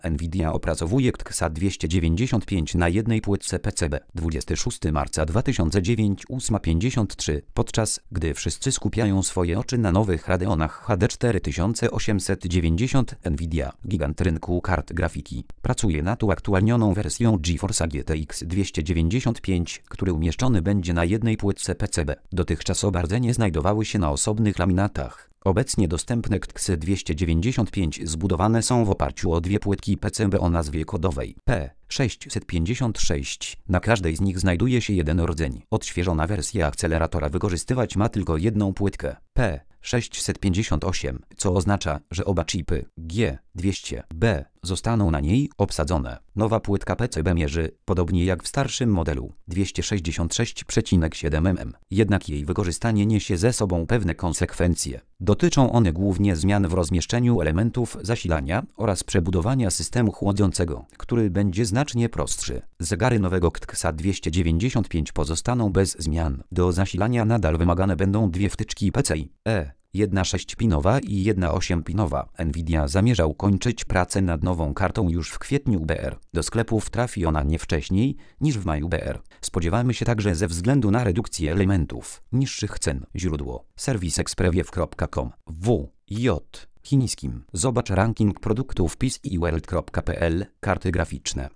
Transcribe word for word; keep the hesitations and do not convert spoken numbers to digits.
Nvidia opracowuje G T X dwieście dziewięćdziesiąt pięć na jednej płytce P C B. dwudziestego szóstego marca dwa tysiące dziewiątego ósma pięćdziesiąt trzy, podczas gdy wszyscy skupiają swoje oczy na nowych Radeonach H D cztery tysiące osiemset dziewięćdziesiąt, Nvidia, gigant rynku kart grafiki, pracuje nad uaktualnioną wersją GeForce G T X dwieście dziewięćdziesiąt pięć, który umieszczony będzie na jednej płytce P C B. Dotychczas oba rdzenie znajdowały się na osobnych laminatach. Obecnie dostępne G T X dwieście dziewięćdziesiąt pięć zbudowane są w oparciu o dwie płytki P C B o nazwie kodowej P sześćset pięćdziesiąt sześć. Na każdej z nich znajduje się jeden rdzeń. Odświeżona wersja akceleratora wykorzystywać ma tylko jedną płytkę P sześćset pięćdziesiąt osiem, co oznacza, że oba chipy G dwieście B zostaną na niej obsadzone. Nowa płytka P C B mierzy, podobnie jak w starszym modelu, dwieście sześćdziesiąt sześć przecinek siedem milimetrów. Jednak jej wykorzystanie niesie ze sobą pewne konsekwencje. Dotyczą one głównie zmian w rozmieszczeniu elementów zasilania oraz przebudowania systemu chłodzącego, który będzie znacznie prostszy. Zegary nowego G T X dwieście dziewięćdziesiąt pięć pozostaną bez zmian. Do zasilania nadal wymagane będą dwie wtyczki P C I E. Jedna sześciopinowa i jedna ośmiopinowa. Nvidia zamierza ukończyć pracę nad nową kartą już w kwietniu B R. Do sklepów trafi ona nie wcześniej niż w maju B R. Spodziewamy się także ze względu na redukcję elementów niższych cen. Źródło: serwis expreview kropka com. W. J. Chińskim. Zobacz ranking produktów P C i World kropka p l. Karty graficzne.